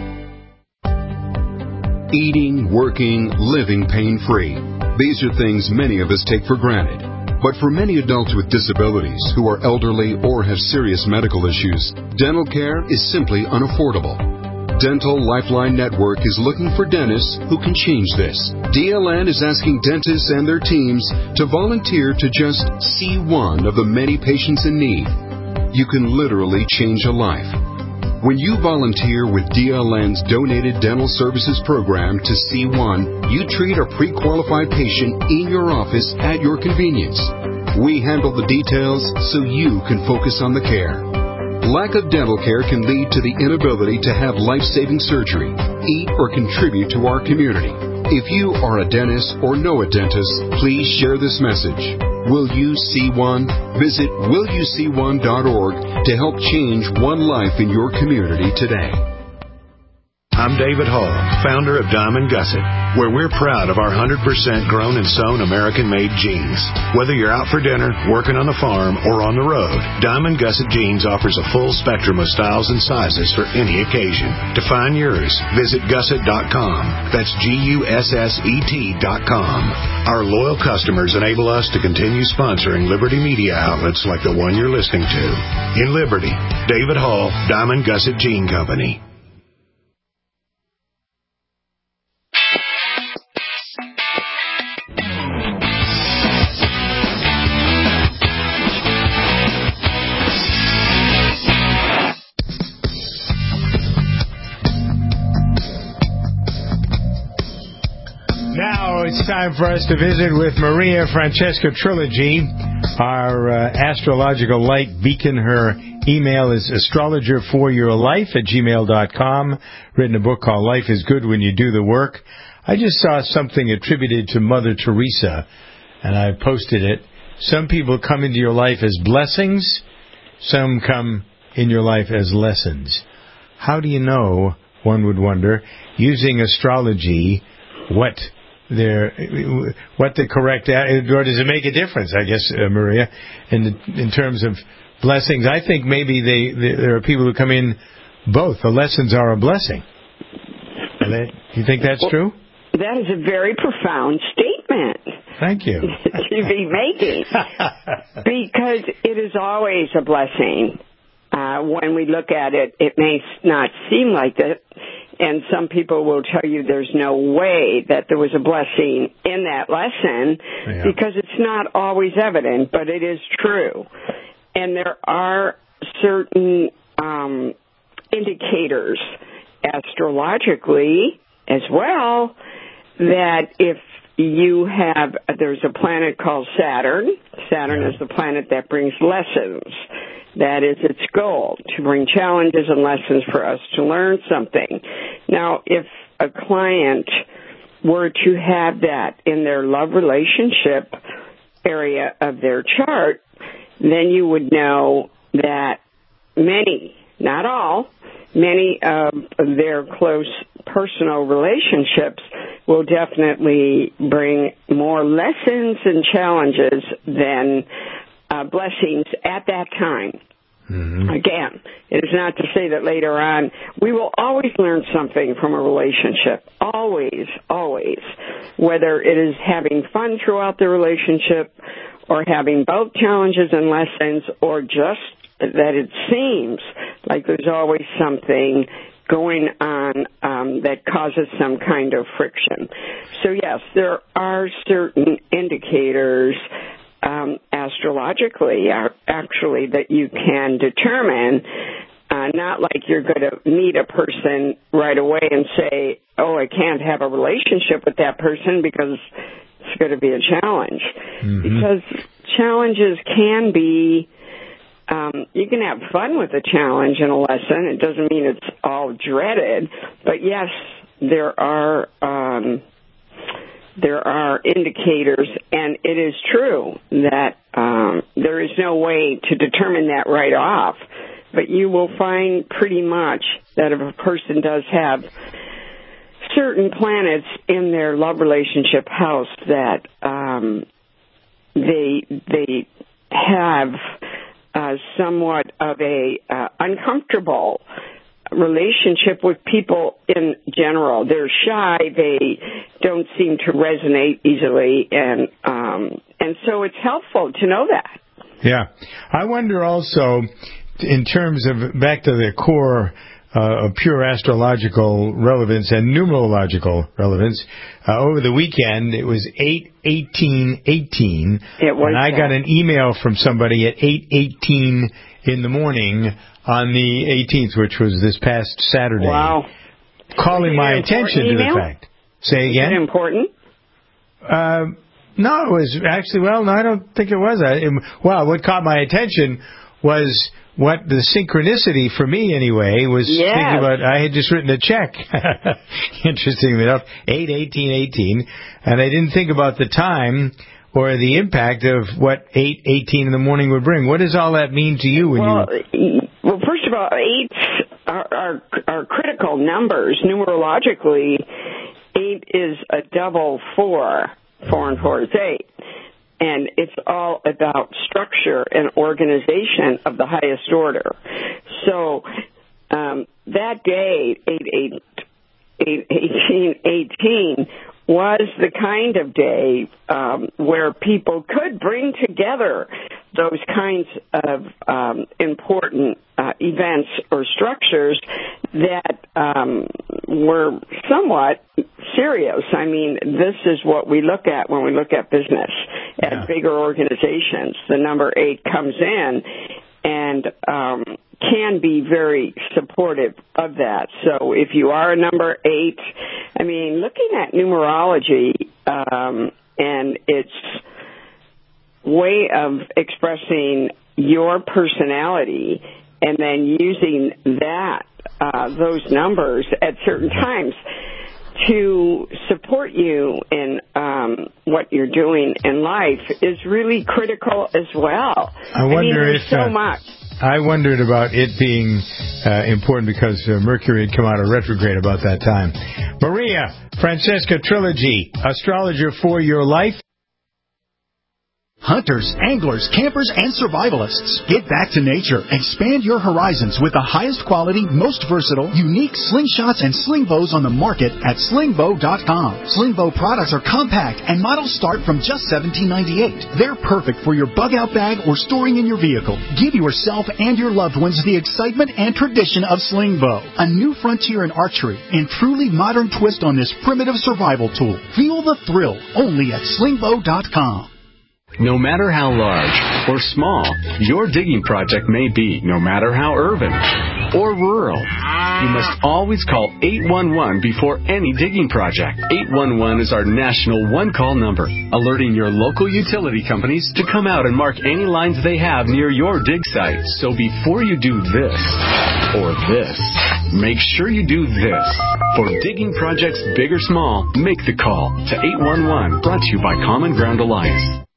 Speaker 8: Eating, working, living pain-free. These are things many of us take for granted. But for many adults with disabilities who are elderly or have serious medical issues, dental care is simply unaffordable. Dental Lifeline Network is looking for dentists who can change this. D L N is asking dentists and their teams to volunteer to just see one of the many patients in need. You can literally change a life. When you volunteer with D L N's Donated Dental Services Program to C one, you treat a pre-qualified patient in your office at your convenience. We handle the details so you can focus on the care. Lack of dental care can lead to the inability to have life-saving surgery, eat, or contribute to our community. If you are a dentist or know a dentist, please share this message. Will you see one? Visit will you see one dot org to help change one life in your community today.
Speaker 10: I'm David Hall, founder of Diamond Gusset, where we're proud of our one hundred percent grown and sewn American-made jeans. Whether you're out for dinner, working on the farm, or on the road, Diamond Gusset Jeans offers a full spectrum of styles and sizes for any occasion. To find yours, visit gusset dot com. That's G U S S E T dot com. Our loyal customers enable us to continue sponsoring Liberty media outlets like the one you're listening to. In Liberty, David Hall, Diamond Gusset Jean Company.
Speaker 2: Now it's time for us to visit with Maria Francesca Trilogy, our uh, astrological light beacon. Her email is astrologer for your life at gmail dot com. Written a book called Life is Good When You Do the Work. I just saw something attributed to Mother Teresa, and I posted it. Some people come into your life as blessings. Some come in your life as lessons. How do you know, one would wonder, using astrology, what their what the correct, or does it make a difference, I guess, uh, Maria, in the, in terms of blessings? I think maybe they, they there are people who come in both. The lessons are a blessing. Do you think that's
Speaker 11: well,
Speaker 2: true?
Speaker 11: That is a very profound statement.
Speaker 2: Thank you.
Speaker 11: To be making. Because it is always a blessing. Uh, when we look at it, it may not seem like it. And some people will tell you there's no way that there was a blessing in that lesson yeah. because it's not always evident, but it is true. And there are certain um, indicators astrologically as well that if you have, there's a planet called Saturn. Saturn yeah. is the planet that brings lessons. That is its goal, to bring challenges and lessons for us to learn something. Now, if a client were to have that in their love relationship area of their chart, then you would know that many, not all, many of their close personal relationships will definitely bring more lessons and challenges than Uh, blessings at that time. Mm-hmm. Again, it is not to say that later on we will always learn something from a relationship. Always, always. Whether it is having fun throughout the relationship or having both challenges and lessons, or just that it seems like there's always something going on um, that causes some kind of friction. So yes, there are certain indicators um, astrologically, are actually, that you can determine. Uh, not like you're going to meet a person right away and say, oh, I can't have a relationship with that person because it's going to be a challenge. Mm-hmm. Because challenges can be, um, you can have fun with a challenge and a lesson. It doesn't mean it's all dreaded. But yes, there are, um, there are indicators, and it is true that um, there is no way to determine that right off. But you will find pretty much that if a person does have certain planets in their love relationship house, that um, they they have uh, somewhat of a uh, uncomfortable relationship with people in general. They're shy. They don't seem to resonate easily, and um, and so it's helpful to know that.
Speaker 2: Yeah, I wonder also, in terms of, back to the core uh, of pure astrological relevance and numerological relevance, uh, over the weekend it was eight eighteen eighteen,
Speaker 11: it was,
Speaker 2: and I
Speaker 11: that.
Speaker 2: got an email from somebody at eight eighteen in the morning on the eighteenth, which was this past Saturday.
Speaker 11: Wow.
Speaker 2: Calling my attention to the fact. Say again?
Speaker 11: Is it important?
Speaker 2: Uh, no, it was actually, well, no, I don't think it was. I, it, well, what caught my attention was what the synchronicity, for me anyway, was
Speaker 11: yes.
Speaker 2: thinking about. I had just written a check, interestingly enough, eight eighteen eighteen, and I didn't think about the time or the impact of what eight eighteen in the morning would bring. What does all that mean to you when
Speaker 11: well,
Speaker 2: you...
Speaker 11: Well, first of all, eights are, are, are critical numbers. Numerologically, eight is a double four. Four and four is eight. And it's all about structure and organization of the highest order. So um, that day, eight eighteen eighteen, was the kind of day um, where people could bring together those kinds of um, important uh, events or structures that um, were somewhat serious. I mean, this is what we look at when we look at business at yeah. bigger organizations. The number eight comes in and um, can be very supportive of that. So if you are a number eight, I mean, looking at numerology um, and its way of expressing your personality and then using that, uh, those numbers at certain times to support you in um, what you're doing in life is really critical as well.
Speaker 2: I wonder
Speaker 11: I mean, there's
Speaker 2: if
Speaker 11: so
Speaker 2: uh,
Speaker 11: much.
Speaker 2: I wondered about it being uh, important because uh, Mercury had come out of retrograde about that time. Maria Francesca Trilogy, astrologer for your life.
Speaker 9: Hunters, anglers, campers, and survivalists. Get back to nature. Expand your horizons with the highest quality, most versatile, unique slingshots and sling bows on the market at sling bow dot com. Sling bow products are compact and models start from just seventeen ninety-eight. They're perfect for your bug-out bag or storing in your vehicle. Give yourself and your loved ones the excitement and tradition of sling bow. A new frontier in archery and truly modern twist on this primitive survival tool. Feel the thrill only at sling bow dot com.
Speaker 12: No matter how large or small your digging project may be, no matter how urban or rural, you must always call eight one one before any digging project. eight one one is our national one-call number, alerting your local utility companies to come out and mark any lines they have near your dig site. So before you do this or this, make sure you do this. For digging projects big or small, make the call to eight one one, brought to you by Common Ground Alliance.